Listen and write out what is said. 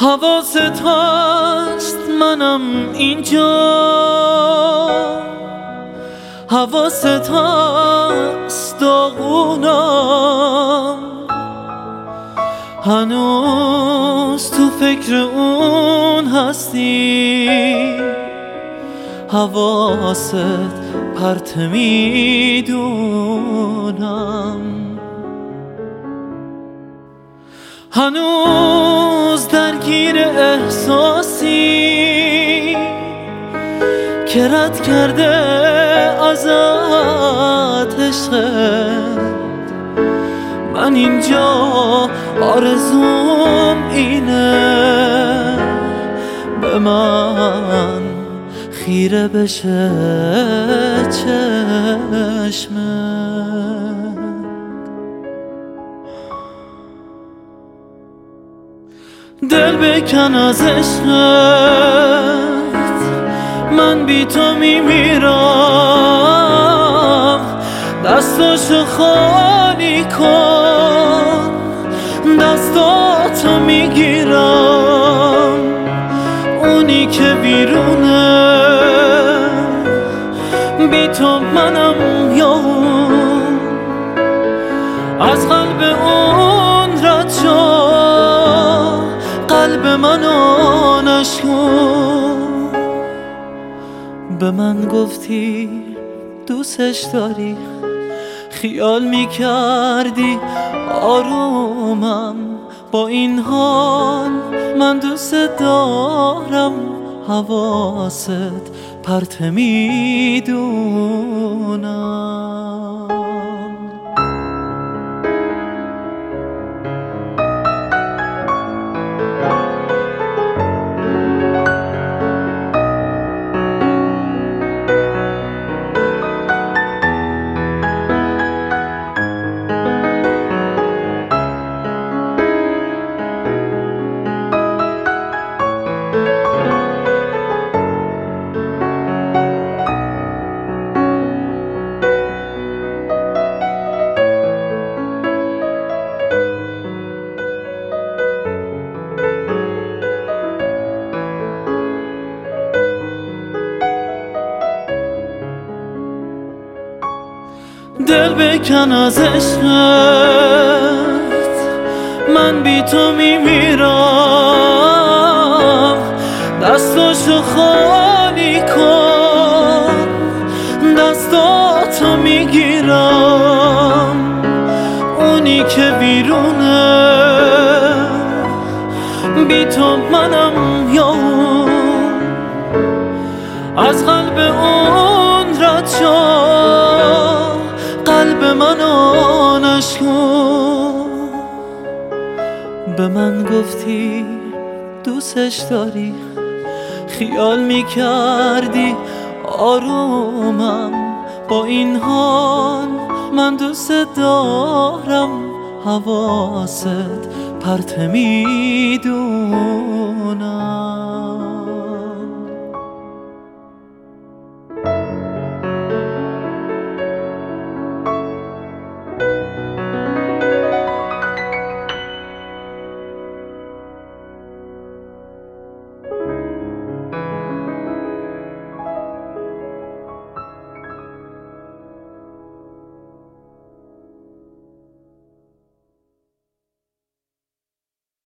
حواست هست منم اینجا، حواست هست داغونم، هنوز تو فکر اون هستی، حواست پرت میدونم، هنوز درگیر احساسی که رد کرده ازت عشقت. من اینجا آرزوم اینه به من خیره بشه چشمت. دل بکن از عشقت، من بی تو میمیرم، دستاشو خالی کن، دستاتو میگیرم، اونی که بیرونه بی تو منم یا اون، از قلب اون رد شو، قلب منو نشکن. به من گفتی دوستش داری، خیال میکردی آرومم، با این حال من دوست دارم، حواست پرت میدونم. دل بکن از عشقت، من بی تو میمیرم، دستاشو خالی کن، دستاتو میگیرم، اونی که بیرونه بی تو منم یا اون، از قلب اون رد شو، قلب منو نشکن. به من گفتی دوستش داری، خیال میکردی آرومم، با این حال من دوست دارم، حواست پرت میدونم.